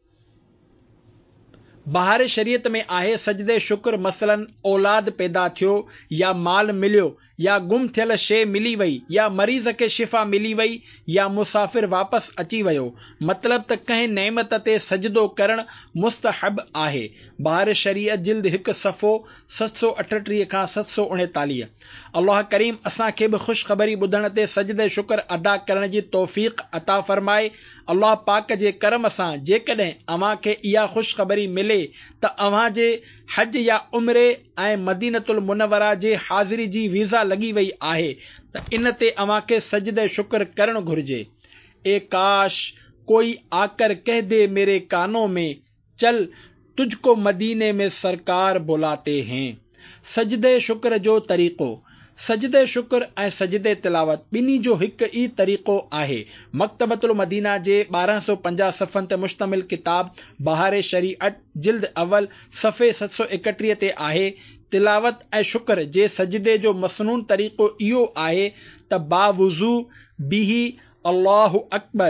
बहार शरीयत में आहे सजदे शुक्र मसलन औलाद पैदा थियो या माल मिलियो या गुम थियल शइ मिली वई या मरीज़ खे शिफ़ा मिली वई या मुसाफ़िर वापसि अची वियो, मतलब त कंहिं नेमत ते सजदो करण मुस्तहब आहे। बहार शरीयत जिल्द 1 सफ़ो 738 खां 739। अल्लाह करीम असां खे बि ख़ुशख़बरी ॿुधण ते सजदे शुक्र अदा करण जी तौफ़ीक़ अता फरमाए। अल्लाह पाक जे करम सां जेकॾहिं अव्हां खे इहा ख़ुशख़बरी मिले त अव्हां जे हज या उम्रे ऐं मदीनतुल मुनव्वरा जे हाज़िरी जी वीज़ा लॻी वई आहे त इन ते अव्हां खे सजदे शुक्र करण घुर्जे। ए काश कोई आकर कह दे मेरे कानों में, चल तुझको मदीने में सरकार बुलाते हैं। सजदे शुक्र जो तरीक़ो। सजदे शुक्र ऐं सजदे तिलावत ॿिन्ही जो हिकु ई तरीक़ो आहे। मकतबतुल मदीना जे 1250 सफ़नि ते मुश्तमिल किताब बहार शरीअत जिल्द अव्वल सफ़े 731 ते आहे। तिलावत ऐं शुक्र जे सजदे जो मसनून तरीक़ो इहो आहे त बावुज़ू बिही अल्लाहु अकबर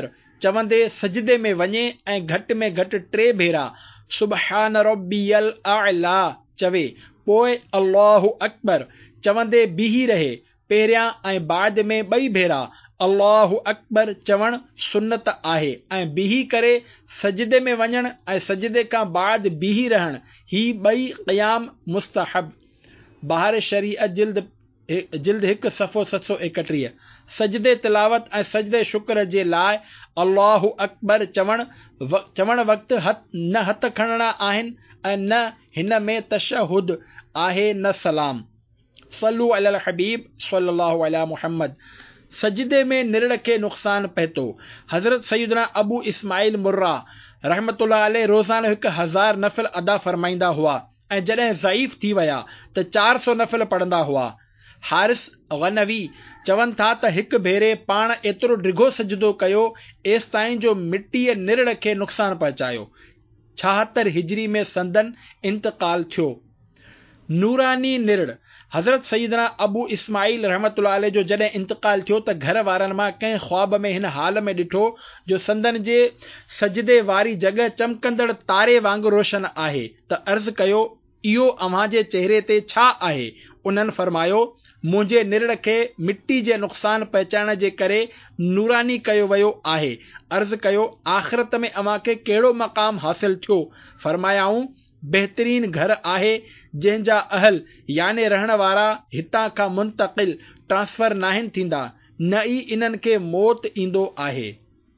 चवंदे सजदे में वञे ऐं घटि में घटि 3 भेरा सुबहान रब्बियल आला चवे, पोइ अल्लाहु अकबर चवंदे बीही रहे। पहिरियां ऐं बाद में 2 भेरा अल्लाहु अकबर चवण सुन्नत आहे ऐं बीही करे सजदे में वञण ऐं सजदे खां बाद बीही रहण ही 2 क़याम मुस्तहब। बहार शरीअत जिल्द 1 सफ़ो 731। सजदे तिलावत ऐं सजदे शुक्र जे लाइ अल्लाहु अकबर चवण वक़्तु न हथ खणणा आहिनि ऐं न हिन में तशहुद आहे न सलाम। सल्लू अलल हबीब सल्लल्लाहु अला मुहम्मद। सजदे में निरड़ खे नुक़सान पहुतो। हज़रत सैयदना अबू इस्माइल मुर्रा रहमतुल्लाह अलैह रोज़ानो 1000 नफ़िल अदा फरमाईंदा हुआ ऐं जॾहिं ज़ईफ़ थी विया त 400 नफ़िल पढ़ंदा हुआ। हारिस गनवी चवनि था त 1 भेरे पाण एतिरो डिघो सजदो कयो एसि ताईं जो मिटीअ निरड़ खे नुक़सान पहुचायो। 76 हिजरी में संदन इंतकाल थियो। नूरानी निरड़। हज़रत सैयदना अबू इस्माइल रहमतुल्लाह अलैह जो जॾहिं इंतकाल थियो त घर वारनि मां कंहिं ख्वाब में हिन हाल में ॾिठो जो संदन जे सजदे वारी जॻह चमकंदड़ तारे वांगुरु रोशन आहे त अर्ज़ कयो, इहो अव्हां जे चेहरे ते छा आहे? उन्हनि फरमायो, मुंहिंजे निरड़ खे मिट्टी जे नुक़सान पहुचाइण जे करे नूरानी कयो वियो आहे। अर्ज़ कयो, आख़िरत में अव्हां खे कहिड़ो मक़ाम हासिल थियो? फरमायाऊं, बहितरीन घर आहे जंहिंजा अहल याने रहण वारा हितां खां मुंतकिल ट्रांसफर नाहिन थींदा, न ई इन्हनि खे मौत ईंदो आहे।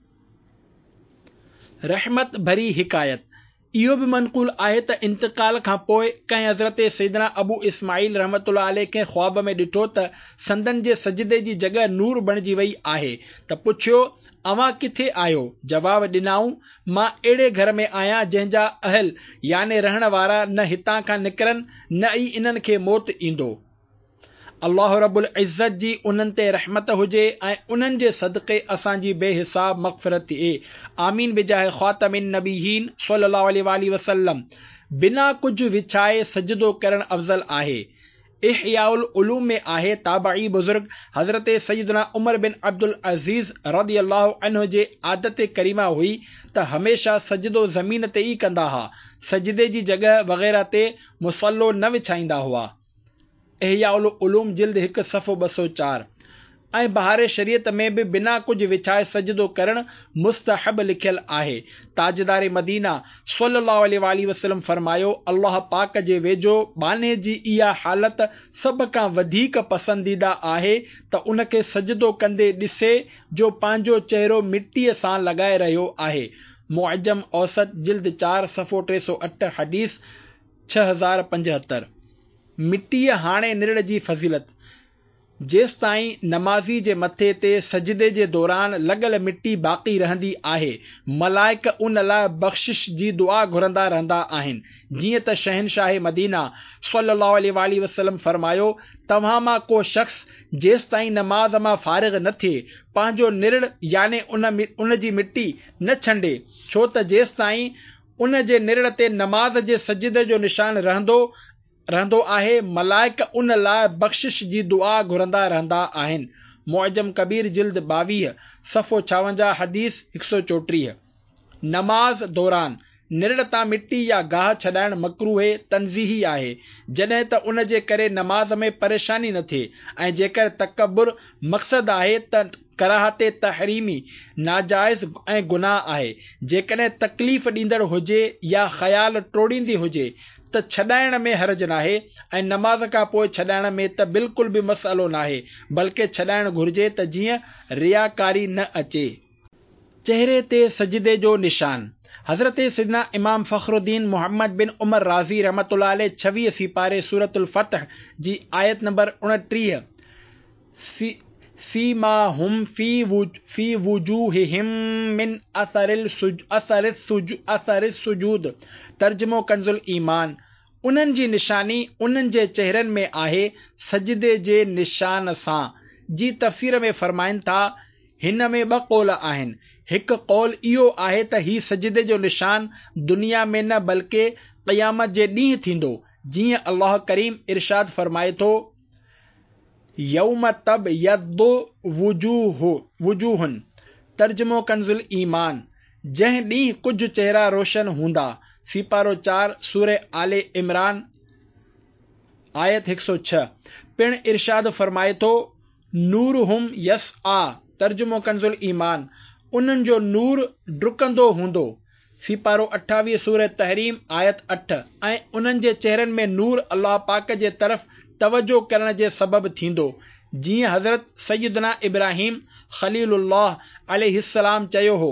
रहमत भरी हिकायत। इहो बि मनक़ूल आहे त इंतकाल खां पोइ कंहिं हज़रत सैयदना अबू इस्माइल रहमतुल्लाह अलैह खे ख्वाब में ॾिठो त संदन जे सजदे जी जॻह नूर बणिजी वई आहे त पुछियो, अव्हां किथे आहियो? जवाब ॾिनाऊं, मां अहिड़े घर में आहियां जंहिंजा अहल याने रहण वारा न हितां खां निकिरनि न ई इन्हनि खे मौत ईंदो। अल्लाह रब्बुल इज़्ज़त जी उन्हनि ते रहमत हुजे ऐं उन्हनि जे सदक़े असांजी बेहिसाब मग़फ़िरत थिए। आमीन बिजाह ख़ातमिन नबीयीन सल्लल्लाहु अलैहि वसल्लम। बिना कुझु विछाए सजदो करण अफ़ज़ल आहे। इहयाउल उलूम में आहे, ताबई बुजुर्ग हज़रत सैयदना उमर बिन अब्दुल अज़ीज़ रज़ियल्लाहु अन्हु जे आदत करीमा हुई त हमेशा सजदो ज़मीन ते ई कंदा हुआ, सजदे जी जॻह वग़ैरह ते मुसल्लो न विछाईंदा हुआ। इहयाउल उलूम जिल्द 1 सफ़ो 204। ऐं बहार शरीयत में बि बिना कुझु विछाए सजदो करण मुस्तहब लिखियल आहे। ताजदार मदीना सल्लल्लाहु अलैहि वसल्लम फरमायो, अल्लाह पाक जे वेझो बाने जी इहा हालत सभ खां वधीक पसंदीदा आहे त उन खे सजदो कंदे ॾिसे जो पंहिंजो चेहरो मिटीअ सां लॻाए रहियो आहे। मुअज्जम औसत जिल्द 4 सफ़ो 308 हदीस 6075। मिटीअ हाणे निरड़ जी फज़ीलत। जेसिताईं नमाज़ी जे मथे ते सजदे जे दौरान लॻल मिटी बाक़ी रहंदी आहे, मलाइक उन लाइ बख़्शिश जी दुआ घुरंदा रहंदा आहिनि। जीअं त शहनशाह मदीना सल्लल्लाहु अलैहि वसल्लम फरमायो, तव्हां मां को शख़्स जेसिताईं नमाज मां फारिग़ न थिए पंहिंजो निरड़ याने उन जी मिटी न छंडे, छो त जेसिताईं उन जे निरड़ ते नमाज जे सजदे जो निशान रहंदो आहे, मलाइक उन लाइ बख़्शिश जी दुआ घुरंदा रहंदा आहिनि। मुअज्जम कबीर जिल्द 22 सफ़ो 56 हदीस 134। नमाज दौरान निरड़ तां मिट्टी या गाह छॾाइण मकरूह तंज़ीही आहे, जॾहिं त उन जे करे नमाज में परेशानी न थिए ऐं जेकर तकब्बुर मक़सद आहे त कराहत तहरीमी नाजाइज़ ऐं गुनाह आहे। जेकॾहिं तकलीफ़ ॾींदड़ हुजे या ख़याल टोड़ींदी हुजे त छॾाइण में हर्ज नाहे ऐं नमाज खां पोइ छॾाइण में त बिल्कुल बि मसइलो नाहे, बल्कि छॾाइण घुर्जे त जीअं रियाकारी न अचे। चेहरे ते सजदे जो निशान। हज़रत सैयदना इमाम फ़खरुद्दीन मोहम्मद बिन उमर राज़ी रहमतुल्लाह अलैह 26 सिपारे सूरतुल फ़तह जी आयत नंबर 29 सीमाहुम फी वुजूहिहिम मिन असरिस सुजूद। तर्जुमो कंजुल ईमान। उन्हनि जी निशानी उन्हनि जे चेहरनि में आहे सजदे जे निशान सां। जी तफ़सीर में फरमाइनि था, हिन में 2 कौल आहिनि। हिकु कौल इहो आहे त ही सजदे जो निशान दुनिया में न बल्कि क़यामत जे ॾींहुं थींदो, जीअं अल्लाह करीम इरशाद फरमाए थो, यौम तबयद्दु वुजूहुन तर्जुमो कंजुल ईमान, जंहिं ॾींहुं कुझु चेहरा रोशन हूंदा। सिपारो 4 सूरह आले इमरान आयत 106। पिण इरशाद फरमाए थो, नूरुहुम यसआ, तर्जुमो कंजुल ईमान, उन्हनि जो नूर डुकंदो हूंदो। सिपारो 28 सूरह तहरीम आयत 8। ऐं उन्हनि जे चेहरनि में नूर अल्लाह पाक जे तरफ़ तवजो करण जे सबबु थींदो। जीअं हज़रत सैयदना इब्राहिम ख़लीलुल्लाह अलैहिस्सलाम चयो हो,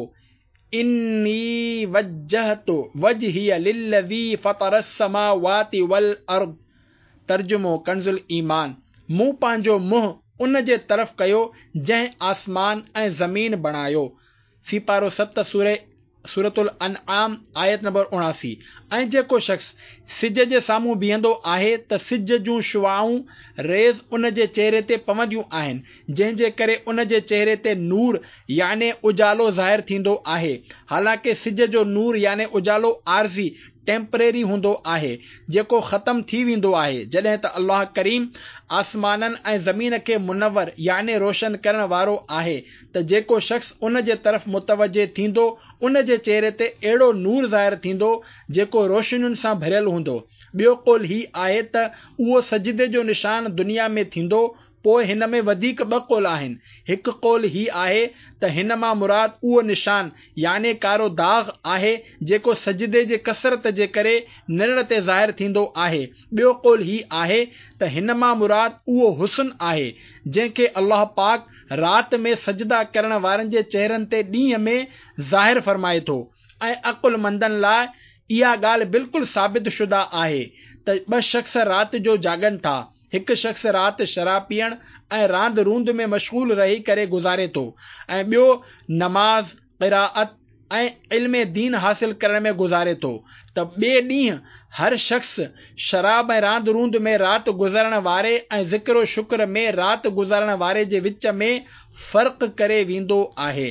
इन्नी वज्जहतु वजहिय लिल्लज़ी फ़तरस समावाति वल अर्द, तर्जुमो कंजुल ईमान, मूं पंहिंजो मुंहुं उन जे तरफ़ कयो जंहिं आसमान ऐं ज़मीन बणायो। सिपारो 7 सूरतुल अनआम आयत नंबर 79। ऐं जेको शख़्स सिज जे साम्हूं बीहंदो आहे त सिज जूं शुआऊं रेज़ उन जे चेहरे ते पवंदियूं आहिनि, जंहिं जे करे उन जे चेहरे ते नूर याने उजालो ज़ाहिर थींदो आहे। हालांकि सिज जो नूर याने उजालो आरज़ी टेम्परेरी हूंदो आहे, जेको ख़त्म थी वेंदो आहे, जॾहिं त अल्लाह करीम आसमाननि ऐं ज़मीन खे मुनव्वर याने रोशन करण वारो आहे, त जेको शख़्स उन जे तरफ़ मुतवजे थींदो उन जे चेहरे ते अहिड़ो नूर ज़ाहिर थींदो जेको रोशनियुनि सां भरियल हूंदो। ॿियो कौल ही आहे त उहो सजदे जो निशान दुनिया में थींदो। पोइ हिन में वधीक 2 कौल आहिनि। हिकु कौल ही आहे त हिन मां मुराद उहो निशान याने कारो दाग़ आहे जेको सजदे जे कसरत जे करे निड़ ते ज़ाहिर थींदो आहे। ॿियो कौल ही आहे त हिन मां मुराद उहो हुस्न आहे जंहिंखे अल्लाह पाक राति में सजदा करण वारनि जे चेहरनि ते ॾींहं में ज़ाहिर फरमाए थो। ऐं अकुलमंदनि लाइ इहा ॻाल्हि बिल्कुलु साबित शुदा आहे त 2 शख़्स राति जो जागनि था। हिकु शख़्स राति शराब पीअण ऐं रांदि रूंद में मशगूल रही करे गुज़ारे थो, ऐं ॿियो नमाज़, क़िराअत ऐं इल्म दीन हासिल करण में गुज़ारे थो। त ॿिए ॾींहुं हर शख़्स शराब ऐं रांदि रूंद में राति गुज़ारण वारे ऐं ज़िक्र शुक्र में राति गुज़ारण वारे जे विच में फ़र्क़ करे वेंदो आहे।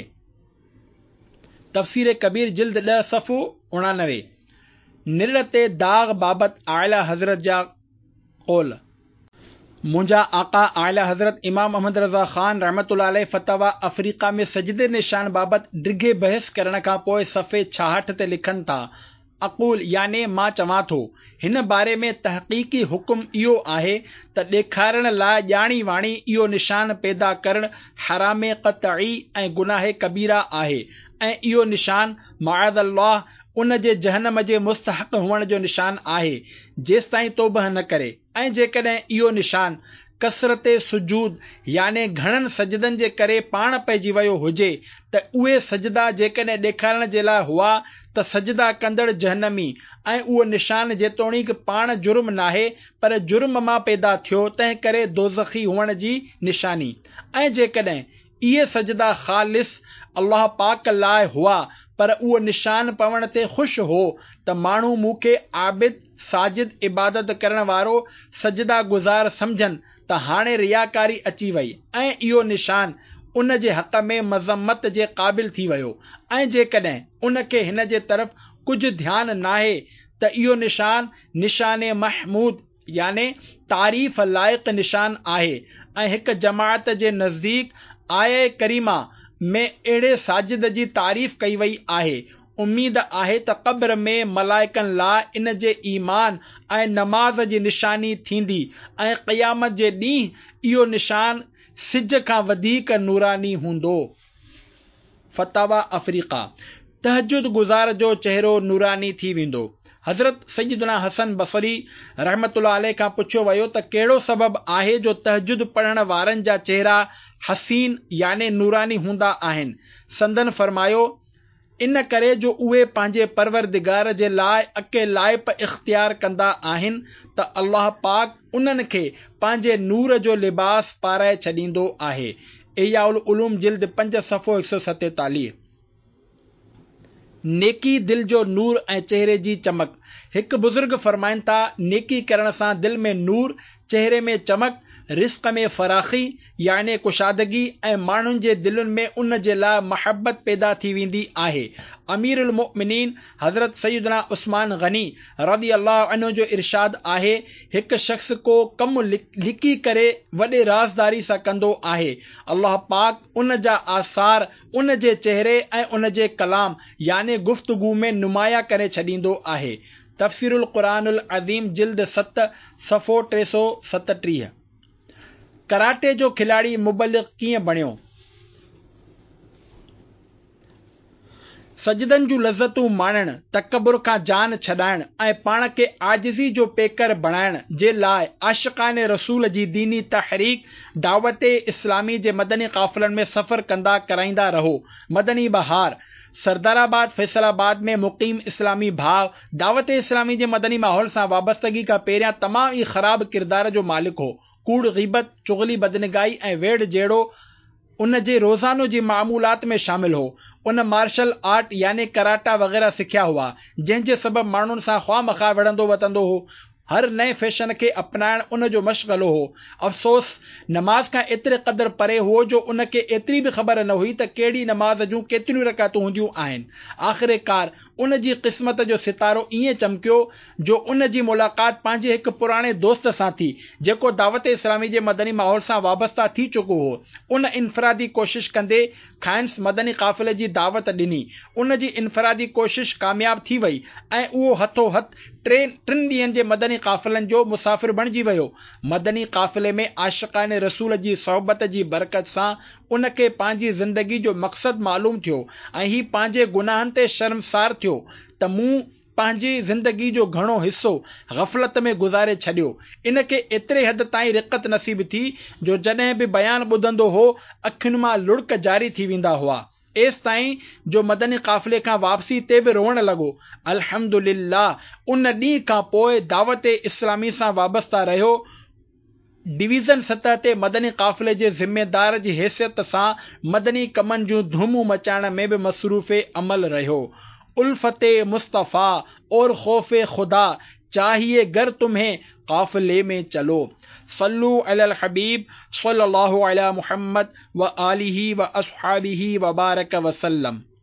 तफ़सीर कबीर जिल्द 10 सफ़ो 89। निड़ ते दाग़ बाबति आला हज़रत जा कौल। मुंहिंजा आका आला हज़रत इमाम अहमद रज़ा ख़ान रहमतुल्लाह अलैह फ़तवा अफ्रीका में सजदे निशान बाबति डिघे बहस करण खां पोइ सफ़े 66 ते लिखनि था, अक़ूल याने मां चवां थो, हिन बारे में तहक़ीक़ी हुकुम इहो आहे त ॾेखारण लाइ ॼाणी वाणी इहो निशान पैदा करणु हरामे क़तई ऐं गुनाह कबीरा आहे, ऐं इहो निशान माअज़ल्लाह उन जे जहन्नम जे मुस्तहक़ हुअण जो निशान आहे जेसिताईं तौबह न करे। ऐं जेकॾहिं इहो निशान कसरत सुजूद याने घणनि सजदनि जे करे पाण पइजी वियो हुजे त उहे सजदा जेकॾहिं ॾेखारण जे लाइ हुआ त सजदा कंदड़ जहन्नमी, ऐं उहो निशान जेतोणीक पाण जुर्म नाहे पर जुर्म मां पैदा थियो तंहिं करे दोज़खी हुअण जी निशानी। ऐं जेकॾहिं इहे सजदा ख़ालिस अल्लाह पाक लाइ हुआ पर उहो निशान पवण ते ख़ुशि हो त माण्हू मूंखे आबिद साजिद इबादत करण वारो सजदा गुज़ार सम्झनि त हाणे रियाकारी अची वई ऐं इहो निशान उन जे हक़ में मज़म्मत जे क़ाबिल थी वियो। ऐं जेकॾहिं उन खे हिन जे तरफ़ कुझु ध्यानु नाहे त इहो निशान निशाने महमूद याने तारीफ़ लाइक़ निशान आहे। ऐं हिकु जमात जे नज़दीक आये करीमा में अहिड़े साजिद जी तारीफ़ कई वई आहे। उम्मीद आहे त क़ब्र में मलाइकनि लाइ इन जे ईमान ऐं नमाज़ जी निशानी थींदी ऐं क़यामत जे ॾींहुं इहो निशान सिज खां वधीक नूरानी हूंदो। फतावा अफ्रीका। तहजुद गुज़ार जो चेहरो नूरानी थी वेंदो। हज़रत सैयदना हसन बसरी रहमतुल्लाह अलैह खां पुछियो वियो त कहिड़ो सबबु आहे जो तहजुद पढ़ण वारनि जा चेहरा हसीन याने नूरानी हूंदा आहिनि। संदन फरमायो, इन करे जो उहे पंहिंजे परवरदिगार जे लाइ अके लाइप इख्तियार कंदा आहिनि त अल्लाह पाक उन्हनि खे पंहिंजे नूर जो लिबास पाराए छॾींदो आहे। इयाउल उलूम जिल्द 5 सफ़ो 147। नेकी दिल जो नूर ऐं चेहरे जी चमक। हिकु बुज़ुर्ग फरमाइनि था, नेकी करण सां दिल में नूर, चेहरे में चमक, रिस्क में फराखी यानी कुशादगी ऐं माण्हुनि जे दिलुनि में उन जे लाइ महबत पैदा थी वेंदी आहे। अमीरुल मोमिनीन हज़रत सैयदना उस्मान गनी रज़ी अल्लाह अन्हु जो इरशाद आहे, हिकु शख़्स को कमु लिकी करे वॾे राज़दारी सां कंदो आहे, अल्लाह पाक उन जा आसार उन जे चेहरे ऐं उन जे कलाम यानी गुफ्तगू में नुमाया करे छॾींदो आहे। तफ़सीरुल क़ुरानुल अज़ीम जिल्द 7 सफ़ो 337। कराटे जो खिलाड़ी मुबल्लिग़ कीअं बणियो? सजदनि जूं लज़तूं माणण, तकबुर खां जान छॾाइण ऐं पाण खे आजिज़ी जो पेकर बणाइण जे लाइ आशिक़ाने रसूल जी दीनी तहरीक दावत इस्लामी जे मदनी क़ाफ़िलनि में सफ़र कंदा कराईंदा रहो। मदनी बहार सरदाराबाद फैसलाबाद में मुक़ीम इस्लामी भाव दावत इस्लामी जे मदनी माहौल सां वाबस्तगी खां पहिरियां तमामु ई ख़राब किरदार जो मालिक हो। कूड़, ग़ीबत, चुगली, बदनिगाही ऐं वेड़ जहिड़ो उन जे रोज़ानो जी मामूलात में शामिल हो। उन मार्शल आर्ट यानी कराटा वग़ैरह सिखिया हुआ, जंहिंजे सबबु माण्हुनि सां ख़्वामख़्वाह विढ़ंदो वतंदो हो। हर नए फैशन खे अपनाइण उन जो मशग़लो हो। अफ़सोस नमाज खां एतिरे क़दुरु परे हो जो उन खे एतिरी बि ख़बर न हुई त कहिड़ी नमाज जूं केतिरियूं रकातूं हूंदियूं आहिनि। आख़िरकार उन जी क़िस्मत जो सितारो ईअं चमकियो जो उन जी मुलाक़ात पंहिंजे हिकु पुराणे दोस्त सां थी, जेको दावत इस्लामी जे मदनी माहौल सां वाबस्ता थी चुको हो। उन इनफ़रादी कोशिश कंदे खाइंस मदनी क़ाफ़िले जी दावत ॾिनी। उन जी इनफ़रादी कोशिश कामयाब थी वई ऐं उहो हथो हथ टिनि ॾींहनि जे मदनी क़ाफ़िलनि जो मुसाफ़िर बणिजी वियो। मदनी क़ाफ़िले में आशिक़ाने रसूल जी सोहबत जी बरकत सां उन खे पंहिंजी ज़िंदगी जो मक़सदु मालूम थियो ऐं हीउ पंहिंजे गुनाहनि ते शर्मसार थियो त मूं पंहिंजी ज़िंदगी जो घणो हिस्सो ग़फ़लत में गुज़ारे छॾियो। इन खे एतिरे हद ताईं रिक़त नसीब थी जो जॾहिं बि बयानु ॿुधंदो हो अखियुनि मां लुड़क जारी थी वेंदा हुआ। एसि ताईं जो मदनी क़ाफ़िले खां वापसी ते बि रोअण लॻो। अल्हम्दुलिल्लाह उन ॾींहं खां पोइ दावत इस्लामी सां वाबस्ता रहियो। डिवीज़न सतह ते मदनी क़ाफ़िले जे ज़िम्मेदार जी हैसियत सां मदनी कमनि जूं धूमूं मचाइण में बि मसरूफ़े अमल रहियो। उल्फ़ते मुस्तफ़ा और खौफ़े खुदा चाहिए गर तुम्हें काफ़िले में चलो। सल्लु अलल हबीब सल्लल्लाहु अला मुहम्मद व आलिही व अस्हाबिही व बारक वसल्लम।